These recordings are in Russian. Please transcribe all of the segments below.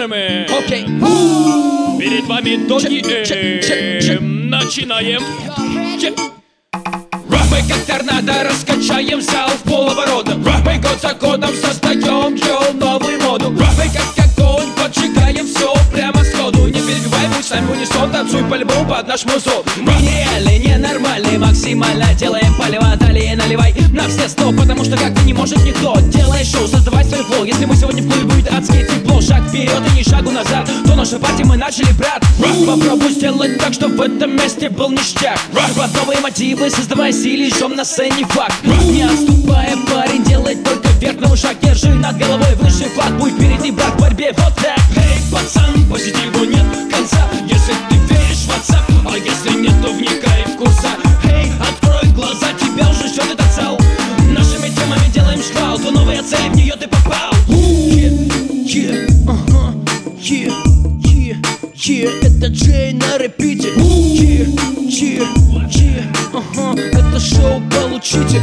нашими. Окей. Перед вами Доги М. Начинаем. Мы как торнадо раскачаем зал в полоборота. Мы год за годом создаем новую моду. Мы как огонь поджигаем все прямо сходу. Не перебивай, будь с нами в унисон, танцуй по-любому под наш музон. Мы нереальные, ненормальные, максимально делаем палево. Далее наливай на все 100, потому что как-то не может никто. Делай шоу, создавай свой флоу. Если мы сегодня в клубе, будет адский тепло. Шаг вперед и не шагу назад, то наша партия мы начали, брат. Попробуй сделать так, чтобы в этом месте был ништяк. Под новые мотивы создавай силы, жжем на сцене факт. Не отступая, парень, делай только вверх, новый шаг держи над головой выше флаг. Будь впереди, брат, в борьбе, вот так. Эй, пацан, позитиву нет конца. Если ты веришь в WhatsApp, а если нет, то вникай в курса. Эй, открой глаза, тебя уже ждет этот зал. Нашими темами делаем шквал, то новая цель, в нее ты попал. Это Джей на репите. Это шоу получите.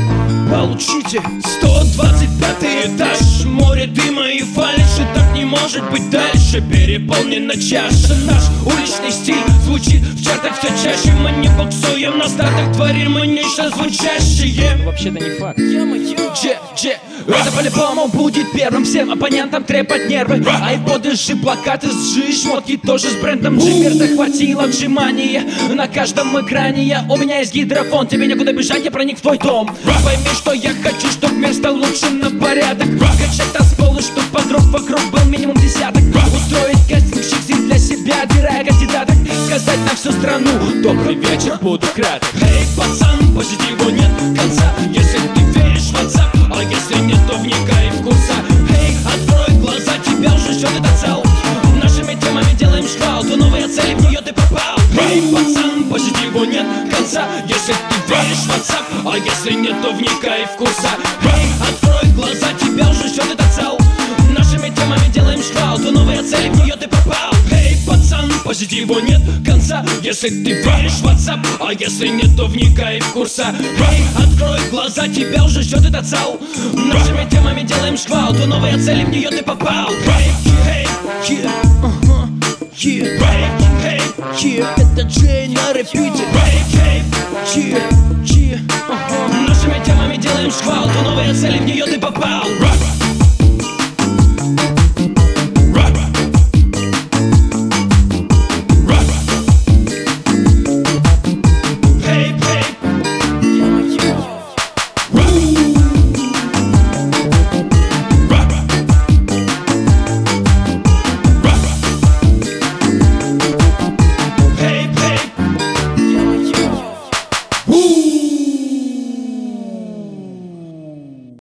125 этаж, море дыма и фальши. Так не может быть дальше, переполнена чаша. Наш уличный стиль звучит в чартах все чаще. Мы не боксуем на стартах, творим мы нечто звучащее. Вообще-то не факт. Это по-любому будет первым. Всем оппонентам трепать нервы. Айподы, плакаты, шмотки тоже с брендом Джиггер. Захватило отжимание на каждом экране. У меня есть гидрофон, тебе некуда бежать, я проник в твой дом. Пойми, что я хочу, чтоб мир стал лучше на порядок. Качать танцполы, чтоб подруг вокруг был минимум десяток. Устроить кастинг шикси для себя, отбирая кандидаток. Сказать на всю страну: добрый вечер, буду краток. Эй, пацан, позитиву нет конца. Если ты веришь в WhatsApp, а если нет, то вникай в курса. Эй, открой глаза, тебя уже ждет этот зал. Нашими темами делаем шквал, то новая цель, в нее ты попал. Эй, пацан, позитиву нет конца. Если ты веришь в WhatsApp, а если нет, то вникай в курса. Эй, открой глаза, тебя уже ждет этот зал. Нашими темами делаем шквал, то новая цель, в нее ты попал. Эй, пацан, позитиву нет конца. Если ты веришь в WhatsApp, а если нет, то вникай в курса. Эй, открой глаза, тебя уже ждет этот зал. Нашими темами делаем шквал, то новая цель, в нее ты попал. Это Джей на репите. Нашими темами делаем шквал, то новая цель, в нее ты попал.